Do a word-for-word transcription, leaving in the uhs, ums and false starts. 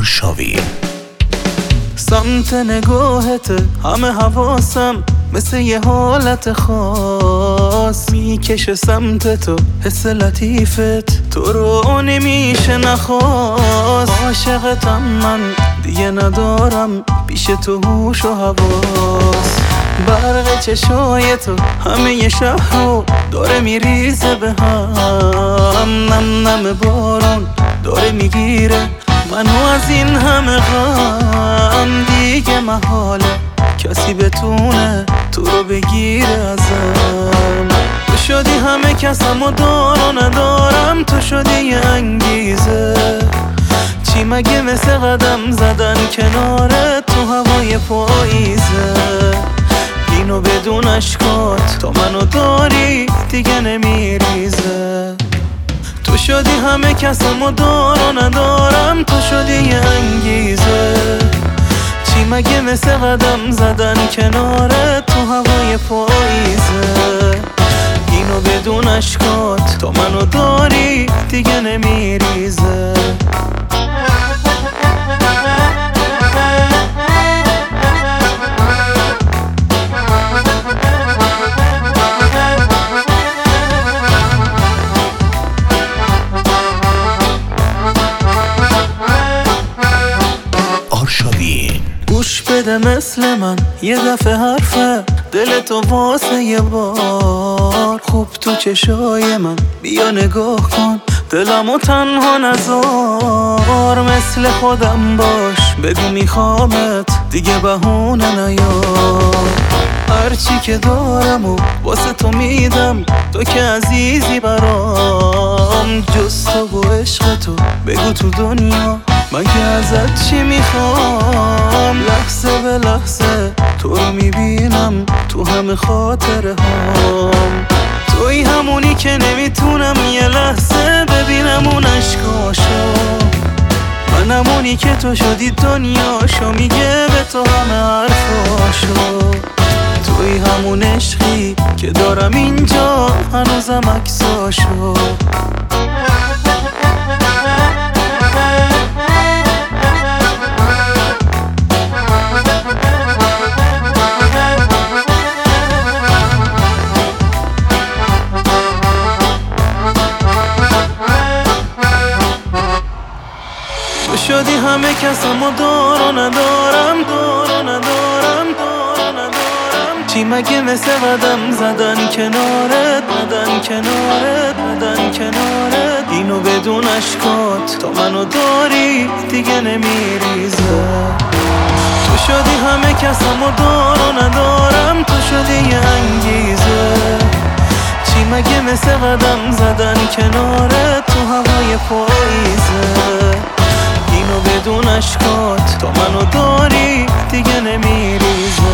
آرشاوین. سمت نگاهت همه حواسم مثل یه حالت خاص میکشه سمت تو، حس لطیفت تو رو نمیشه نخواست. عاشقتم من دیگه ندارم پیش تو هوش و حواس. برق چشای تو همه یه شهر رو داره میریزه به هم. نم نم بارون داره میگیره منو از این همه غم. دیگه محاله کسی بتونه تو رو بگیره ازم. تو شدی همه کسم و دار و ندارم، تو شدی یه انگیزه. چی مگه مثل قدم زدن کنارت تو هوای پاییزه. اینو بدون اشکات تو منو داری دیگه نمیریزه. تو شدی همه کسم و دار و ندارم، تو شدی یه انگیزه. چی مگه مثل قدم زدن کنارت تو هوای پاییزه. اینو بدون اشکات تو منو داری دیگه نمیریزه. گوش بده مثل من یه دفعه حرفه دل تو واسه یه بار. خوب تو چشای من بیا نگاه کن دلمو تنها نذار. مثل خودم باش بگو میخوامت دیگه بهونه نیار. هرچی که دارم و واسه تو میدم تو که عزیزی برام. جز تو و عشق تو بگو تو دنیا من که ازت چی میخوام. لحظه به لحظه تو رو میبینم تو همه خاطره هام. توی همونی که نمیتونم یه لحظه ببینم اون اشکاشو. من همونی که تو شدی دنیاشو میگه به تو همه حرفاشو. توی همون عشقی که دارم اینجا هنوزم عکساشو. تو شدی همه کسم و دار و ندارم، دار و ندارم، دار و ندارم. چی مگه مثل قدم زدن کنارت، بدن کنارت، بدن کنارت. اینو بدون اشکات تو منو داری دیگه نمیریزه. تو شدی همه کسم و دار و ندارم، تو شدی یه انگیزه. چی مگه مثل قدم زدن کنارت تو هوای پاییزه. اینو بدون اشکات تو منو داری دیگه نمیریزه.